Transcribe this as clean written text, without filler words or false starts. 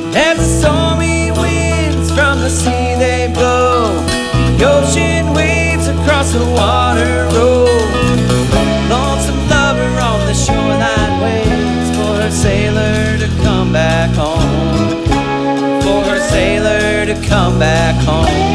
As the stormy winds from the sea they blow, the ocean waves across the water roll. Lonesome lover on the shoreline waits for her sailor to come back home, for her sailor to come back home.